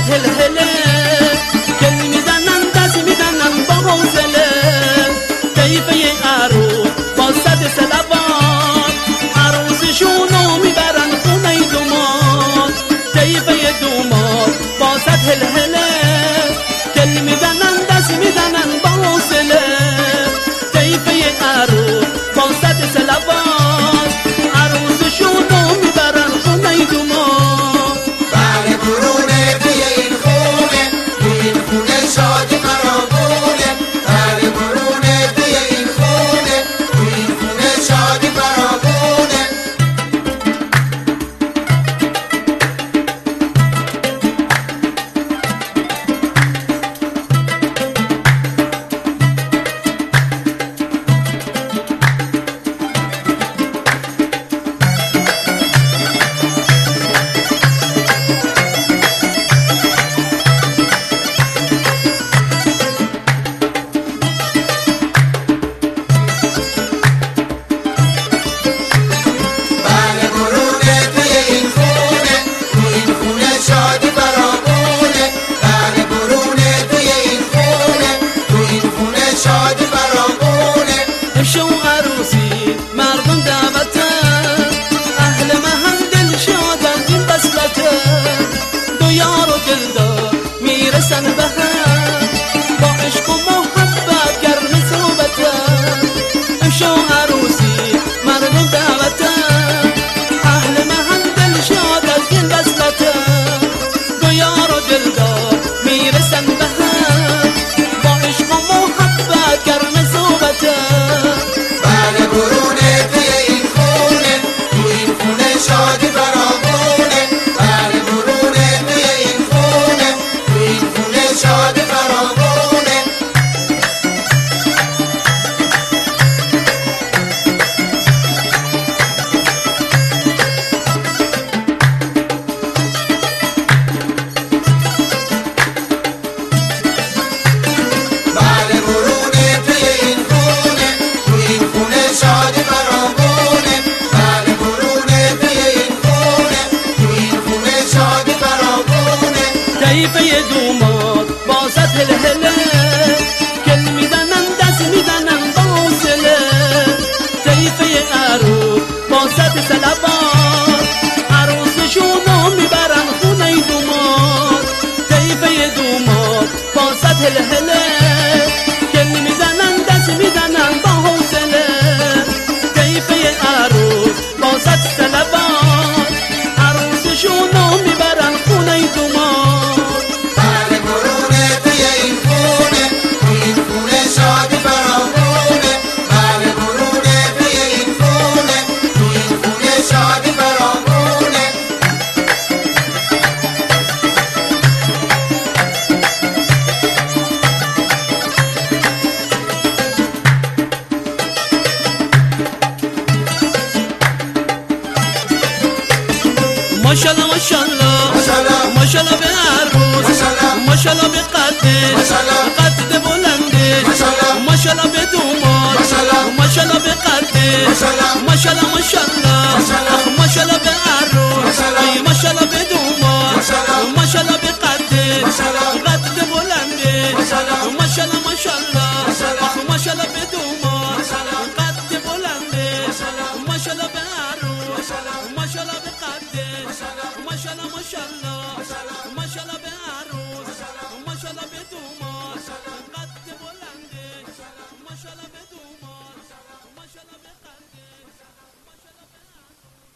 هلهله گل میزنن دست میزنن با حوصله طیفه عروس با صد صلوات عروسشونو میبرن خونه دومات طیفه دومات با صد هلهله گل میزنن دست میزنن با حوصله طیفه عروس با صد صلوات عروسشونو میبرن خونه دومات بله برونه توی این خونه شادی فراوونه بله برونه توی این خونه شادی فراوونه شو عروسی مردم دعوتن اهل محل دل شادن این بسلته دو یار و دلدار میرسن به هم با عشق و محبت گرم صحبتن شو عروسی مردم دعوتن اهل محل دل شادن این بسلته دو یار و دلدار میرسن به هم با عشق و محبت گرم صحبتن شادی فراوونه بله برونه توی این خونه شادی فراوونه بله برونه توی این خونه شادی فراوونه بله برونه شادی فراوونه طیفه دومات با صد هلهله گل میزنن دست میزنن با حوصله طیفه عروس با صد صلوات عروسشونو میبرن خونه دومات طیفه دومات با صد هلهله گل میزنن دست میزنن با حوصله طیفه عروس با صد صلوات عروسشونو میبرن خونه دومات بله برونه توی این خونه شادی فراوونه بله برونه توی این خونه شادی فراوونه ماشالله ماشالله ماشالله به عروس ماشالله به قد بلنده ماشالله به دومات ماشالله به قد ماشالله ماشالله به عروس ماشالله به دومات ماشالله به قد بلنده ماشالله ماشالله به دومات قد بلنده ماشالله به عروس ماشالله به قد